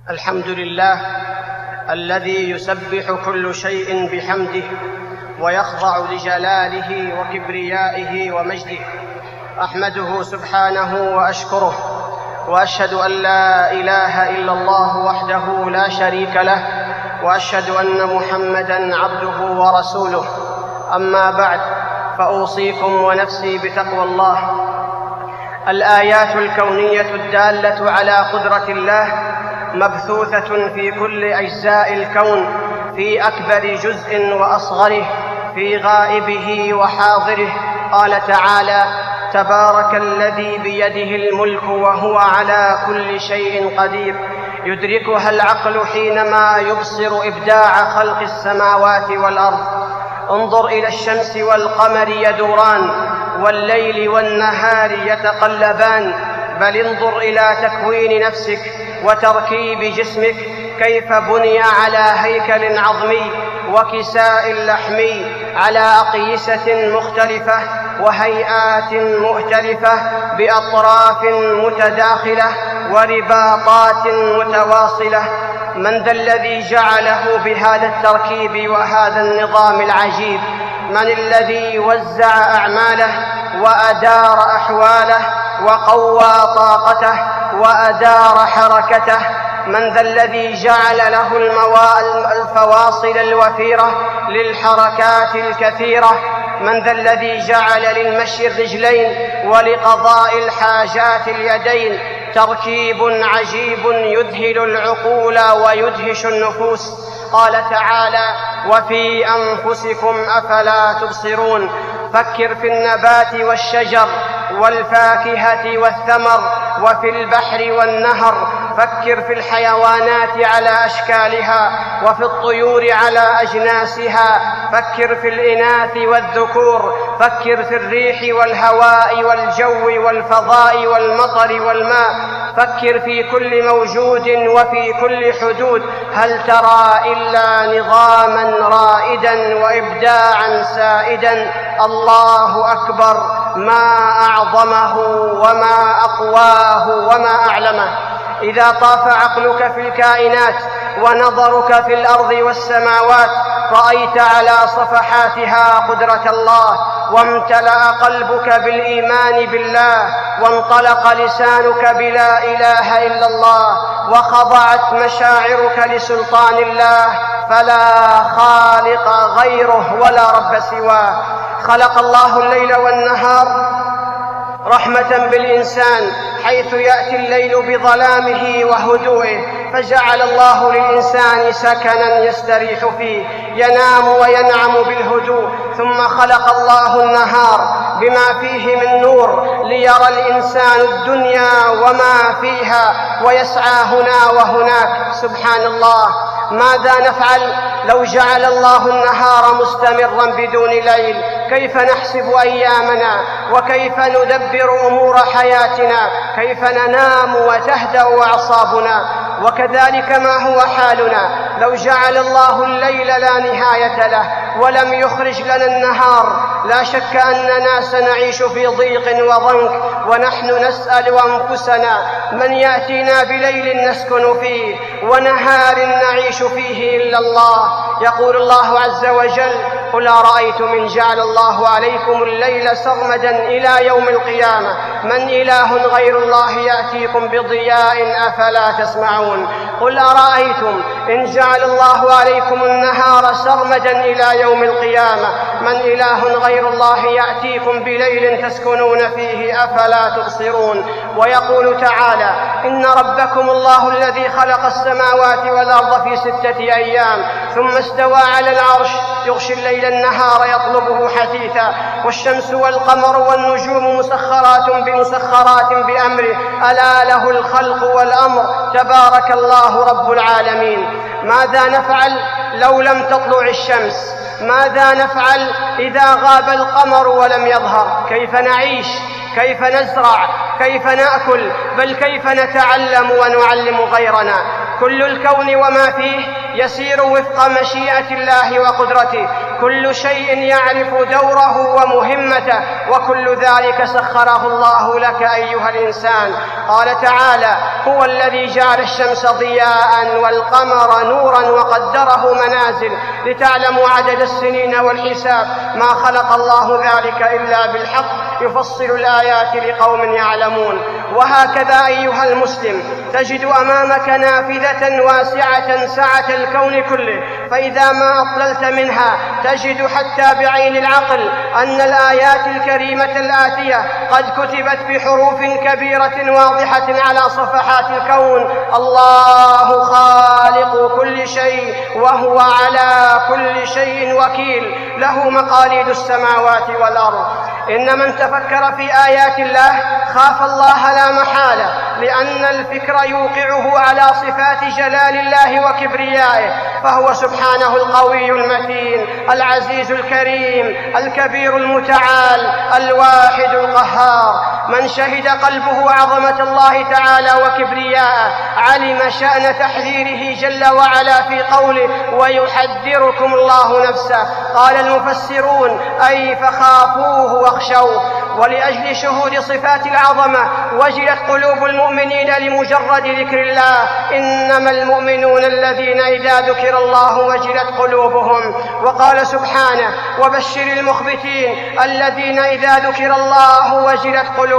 الحمد لله الذي يسبح كل شيء بحمده ويخضع لجلاله وكبريائه ومجده. أحمده سبحانه وأشكره، وأشهد أن لا إله إلا الله وحده لا شريك له، وأشهد أن محمدًا عبده ورسوله. أما بعد، فأوصيكم ونفسي بتقوى الله. الآيات الكونية الدالة على قدرة الله مبثوثة في كل أجزاء الكون، في أكبر جزء وأصغره، في غائبه وحاضره. قال تعالى: تبارك الذي بيده الملك وهو على كل شيء قدير، يدركها العقل حينما يبصر إبداع خلق السماوات والأرض. انظر إلى الشمس والقمر يدوران، والليل والنهار يتقلبان، بل انظر إلى تكوين نفسك وتركيب جسمك، كيف بني على هيكل عظمي وكساء لحمي، على أقيسة مختلفة وهيئات مؤتلفة، بأطراف متداخلة ورباطات متواصلة. من ذا الذي جعله بهذا التركيب وهذا النظام العجيب؟ من الذي وزع أعماله وأدار أحواله وقوى طاقته وأدار حركته؟ من ذا الذي جعل له الفواصل الوفيرة للحركات الكثيرة؟ من ذا الذي جعل للمشي الرجلين ولقضاء الحاجات اليدين؟ تركيب عجيب يذهل العقول ويدهش النفوس. قال تعالى: وفي أنفسكم أفلا تبصرون. فكر في النبات والشجر والفاكهة والثمر، وفي البحر والنهر. فكر في الحيوانات على أشكالها، وفي الطيور على أجناسها. فكر في الإناث والذكور. فكر في الريح والهواء والجو والفضاء والمطر والماء. فكر في كل موجود وفي كل حدود. هل ترى إلا نظاماً رائداً وإبداعاً سائداً؟ الله أكبر، ما أعظمه وما أقواه وما أعلمه. إذا طاف عقلك في الكائنات ونظرك في الأرض والسماوات، رأيت على صفحاتها قدرة الله، وامتلأ قلبك بالإيمان بالله، وانطلق لسانك بلا إله إلا الله، وخضعت مشاعرك لسلطان الله، فلا خالق غيره ولا رب سواه. خلق الله الليل والنهار رحمة بالإنسان، حيث يأتي الليل بظلامه وهدوئه، فجعل الله للإنسان سكناً يستريح فيه، ينام وينعم بالهدوء. ثم خلق الله النهار بما فيه من نور، ليرى الإنسان الدنيا وما فيها، ويسعى هنا وهناك. سبحان الله، ماذا نفعل لو جعل الله النهار مستمراً بدون ليل؟ كيف نحسب أيامنا؟ وكيف ندبر أمور حياتنا؟ كيف ننام وتهدأ أعصابنا؟ وكذلك ما هو حالنا لو جعل الله الليل لا نهاية له ولم يخرج لنا النهار. لا شك أننا سنعيش في ضيق وضنك، ونحن نسأل أنفسنا: من يأتينا بليل نسكن فيه ونهار نعيش فيه إلا الله؟ يقول الله عز وجل: قل أرأيتم إن جعل الله عليكم الليل سرمدا إلى يوم القيامة من إله غير الله يأتيكم بضياء أفلا تسمعون؟ قل أرأيتم إن جعل الله عليكم النهار سرمدا إلى يوم القيامة من إله غير الله يأتيكم بليل تسكنون فيه أفلا تبصرون؟ ويقول تعالى: إن ربكم الله الذي خلق السماوات والأرض في 6 أيام ثم استوى على العرش، يغشي الليل النهار يطلبه حثيثا، والشمس والقمر والنجوم مسخرات بأمره، ألا له الخلق والأمر، تبارك الله رب العالمين. ماذا نفعل لو لم تطلع الشمس؟ ماذا نفعل إذا غاب القمر ولم يظهر؟ كيف نعيش؟ كيف نزرع؟ كيف نأكل؟ بل كيف نتعلم ونعلم غيرنا؟ كل الكون وما فيه يسير وفق مشيئة الله وقدرته، كل شيء يعرف دوره ومهمته، وكل ذلك سخره الله لك أيها الإنسان. قال تعالى: هو الذي جعل الشمس ضياء والقمر نورا وقدره منازل لتعلموا عدد السنين والحساب، ما خلق الله ذلك إلا بالحق، يفصل الآيات لقوم يعلمون. وهكذا أيها المسلم تجد أمامك نافذة واسعة سعة الكون كله، فإذا ما أطللت منها تجد حتى بعين العقل أن الآيات الكريمة الآتية قد كتبت بحروف كبيرة واضحة على صفحات الكون: الله خالق كل شيء وهو على كل شيء وكيل، له مقاليد السماوات والأرض. إن من تفكر في آيات الله خاف الله لا محالة، لأن الفكر يوقعه على صفات جلال الله وكبريائه، فهو سبحانه القوي المتين العزيز الكريم الكبير المتعال الواحد القهار. من شهد قلبه عظمة الله تعالى وكبرياءه علم شأن تحذيره جل وعلا في قوله: ويحذركم الله نفسه. قال المفسرون: أي فخافوه واخشوه. ولأجل شهود صفات العظمة وجلت قلوب المؤمنين لمجرد ذكر الله: إنما المؤمنون الذين إذا ذكر الله وجلت قلوبهم. وقال سبحانه: وبشر المخبتين الذين إذا ذكر الله وجلت قلوبهم.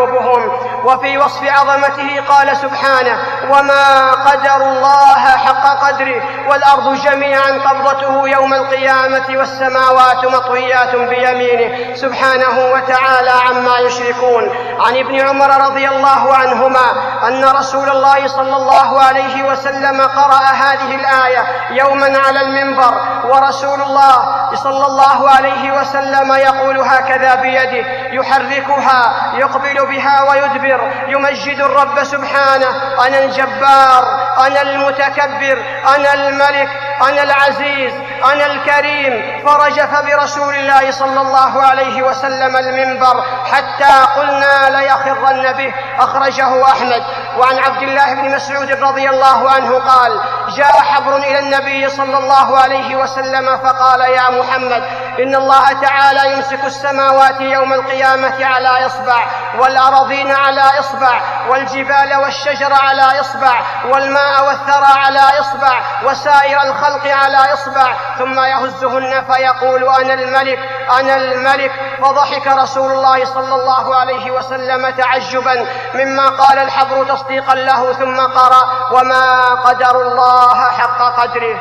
وفي وصف عظمته قال سبحانه: وما قدر الله حق قدره والأرض جميعا قبضته يوم القيامة والسماوات مطويات بيمينه سبحانه وتعالى عما يشركون. عن ابن عمر رضي الله عنهما أن رسول الله صلى الله عليه وسلم قرأ هذه الآية يوما على المنبر، ورسول الله صلى الله عليه وسلم يقول هكذا بيده يحركها يقبل بها ويدبر، يمجد الرب سبحانه: أنا الجبار، أنا المتكبر، أنا الملك، أنا العزيز، أنا الكريم. فرجف برسول الله صلى الله عليه وسلم المنبر حتى قلنا ليخرن به. أخرجه أحمد. وعن عبد الله بن مسعود رضي الله عنه قال: جاء حبر إلى النبي صلى الله عليه وسلم فقال: يا محمد، إن الله تعالى يمسك السماوات يوم القيامة على إصبع، والأراضين على إصبع، والجبال والشجر على إصبع، والماء والثرى على إصبع، وسائر الخلق على إصبع، ثم يهزهن فيقول: أنا الملك، أنا الملك. فضحك رسول الله صلى الله عليه وسلم تعجبا مما قال الحبر تصديقا له، ثم قرأ: وما قدر الله حق قدره.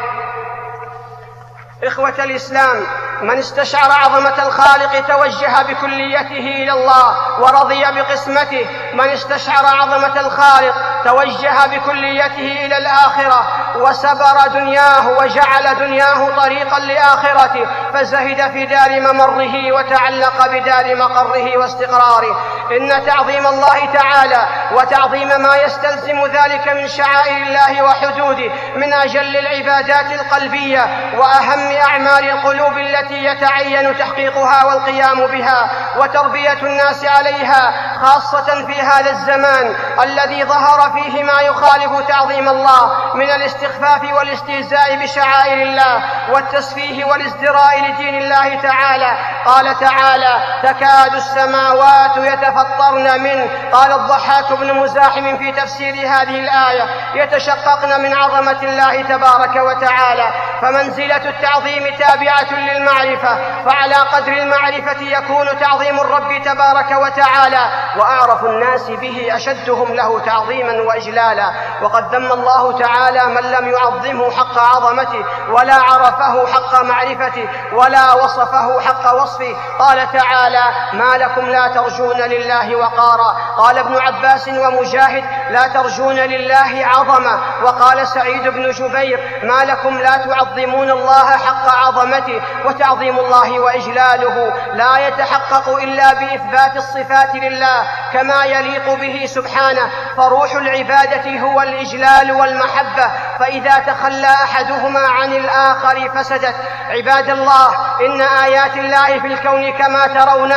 إخوة الإسلام، من استشعر عظمة الخالق توجه بكليته إلى الله ورضي بقسمته. من استشعر عظمة الخالق توجه بكليته إلى الآخرة وسبر دنياه وجعل دنياه طريقا لآخرته، فزهد في دار ممره وتعلق بدار مقره واستقراره. إن تعظيم الله تعالى وتعظيم ما يستلزم ذلك من شعائر الله وحدوده من أجل العبادات القلبية وأهم أعمال القلوب التي يتعين تحقيقها والقيام بها وتربية الناس عليها، خاصة في هذا الزمان الذي ظهر فيه ما يخالف تعظيم الله من الاستخفاف والاستهزاء بشعائر الله والتسفيه والازدراء لدين الله تعالى. قال تعالى: تكاد السماوات يتفطرن منه. قال الضحاك بن مزاحم في تفسير هذه الآية: يتشققن من عظمة الله تبارك وتعالى. فمنزلة التعظيم تابعة للمعرفة، فعلى قدر المعرفة يكون تعظيم الرب تبارك وتعالى، وأعرف الناس به أشدهم له تعظيما وإجلالا. وقد ذم الله تعالى من لم يعظمه حق عظمته ولا عرفه حق معرفته ولا وصفه حق وصفه. قال تعالى: ما لكم لا ترجون لله وقارا. قال ابن عباس ومجاهد: لا ترجون لله عظمة. وقال سعيد بن جبير: ما لكم لا تعظمون الله حق عظمته. وتعظيم الله وإجلاله لا يتحقق إلا بإثبات الصفات لله كما يليق به سبحانه، فروح العبادة هو الإجلال والمحبة، فإذا تخلى أحدهما عن الآخر فسدت. عباد الله، إن آيات الله في الكون كما ترونها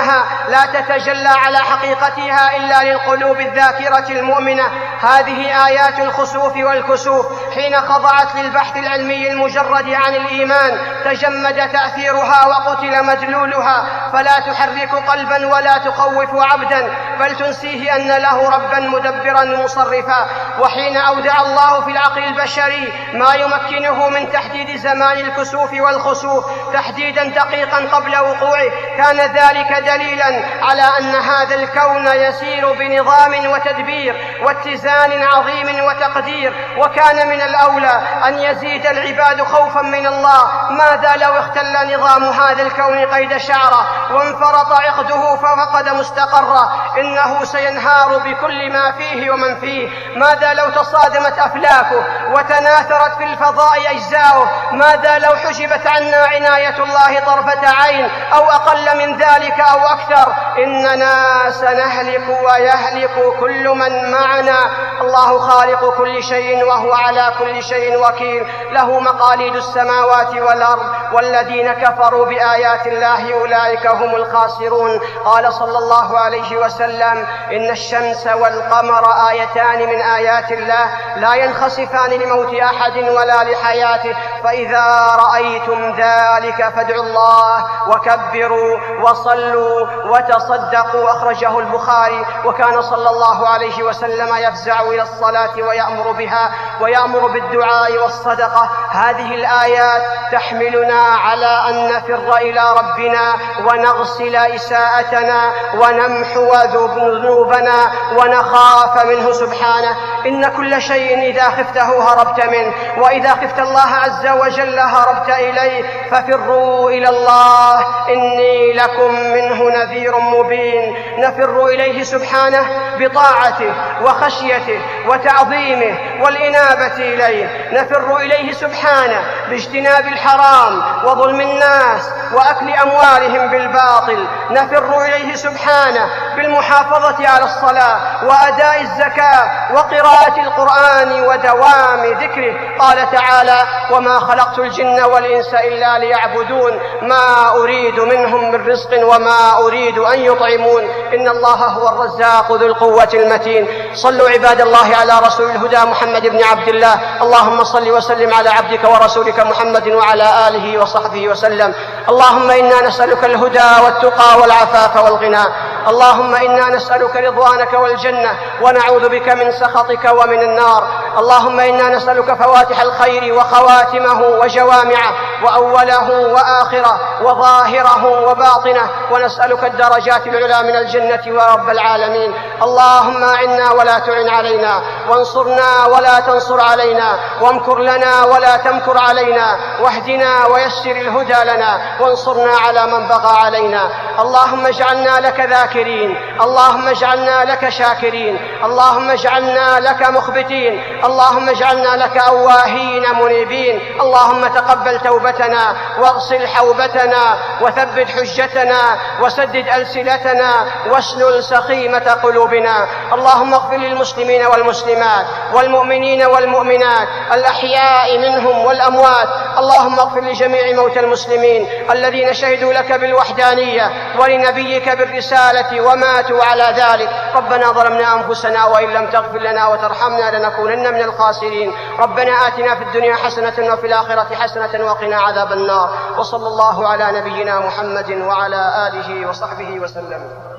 لا تتجلى على حقيقتها إلا للقلوب الذاكرة المؤمنة. هذه آيات الخسوف والكسوف حين خضعت للبحث العلمي المجرد عن الإيمان تجمد تأثيرها وقتل مدلولها، فلا تحرك قلبا ولا تخوف عبدا، بل تنسيه أن له ربا مدبرا مصرفا. وحين أودع الله في العقل البشري ما يمكنه من تحديد زمان الكسوف والخسوف تحديدا دقيقا قبل وقوعه، كان ذلك دليلا على أن هذا الكون يسير بنظام وتدبير واتزان عظيم وتقدير. وكان من الأولى أن يزيد العباد خوفا من الله. ماذا لو اختل نظام هذا الكون قيد شعره وانفرط عقده ففقد مستقره؟ إنه سينهار بكل ما فيه ومن فيه. ماذا لو تصادمت أفلاكه وتناثرت في الفضاء أجزاؤه؟ ماذا لو حجبت عنا عناية الله طرفة عين أو أقل من ذلك أو أكثر؟ إننا سنهلك ويهلك كل من معنا. الله خالق كل شيء وهو على كل شيء وكيل، له مقاليد السماوات والأرض، والذين كفروا بآيات الله أولئك هم الخاسرون. قال صلى الله عليه وسلم: إن الشمس والقمر آيتان من آيات الله لا ينخسفان لموت أحد ولا لحياته، فإذا رأيتم ذلك فادعوا الله وكبروا وصلوا وتصدقوا. أخرجه البخاري. وكان صلى الله عليه وسلم يفزع إلى الصلاة ويأمر بها ويأمر بالدعاء والصدقة. هذه الآيات تحملنا على أن نفر إلى ربنا ونغسل إساءتنا ونمحو ذنوبنا ونخاف منه سبحانه. إن كل شيء إذا خفته هربت منه، وإذا خفت الله عز وجل هربت إليه، ففروا إلى الله إني لكم منه نذير مبين. نفر إليه سبحانه بطاعته وخشيته وتعظيمه والإنابة إليه. نفر إليه سبحانه باجتناب الحرام وظلم الناس وأكل أموالهم بالباطل. نفر إليه سبحانه بالمحافظة على الصلاة وأداء الزكاة وقراءة القرآن ودوام ذكره. قال تعالى: وما خلقت الجن والإنس إلا ليعبدون ما أريد منهم من رزق وما أريد أن يطعمون إن الله هو الرزاق ذو القوة المتين. صلوا عباد الله على رسول الهدى محمد بن عبد الله. اللهم صل وسلم على عبدك ورسولك محمد وعلى آله وصحبه وسلم. اللهم إنا نسألك الهدى والتقى والعفاف والغنى. اللهم إنا نسألك رضوانك والجنة ونعوذ بك من سخطك ومن النار. اللهم إنا نسألك فواتح الخير وخواتمه وجوامعه وأوله وآخره وظاهره وباطنه، ونسألك الدرجات العلى من الجنة ورب العالمين. اللهم أعنا ولا تعن علينا، وانصرنا ولا تنصر علينا، وامكر لنا ولا تمكر علينا، واهدنا ويسر الهدى لنا، وانصرنا على من بغى علينا. اللهم اجعلنا لك ذاكرين، اللهم اجعلنا لك شاكرين، اللهم اجعلنا لك مخبتين، اللهم اجعلنا لك أواهين منيبين. اللهم تقبل توبتنا واغسل حوبتنا وثبت حجتنا وسدد ألسنتنا واسلل سخيمة قلوبنا. اللهم اغفر للمسلمين والمسلمات والمؤمنين والمؤمنات الأحياء منهم والأموات. اللهم اغفر لجميع موتى المسلمين الذين شهدوا لك بالوحدانية ولنبيك بالرسالة وماتوا على ذلك. ربنا ظلمنا أنفسنا وإن لم تغفر لنا وترحمنا لنكونن من الخاسرين. ربنا آتنا في الدنيا حسنة وفي الآخرة حسنة وقنا عذاب النار. وصلى الله على نبينا محمد وعلى آله وصحبه وسلم.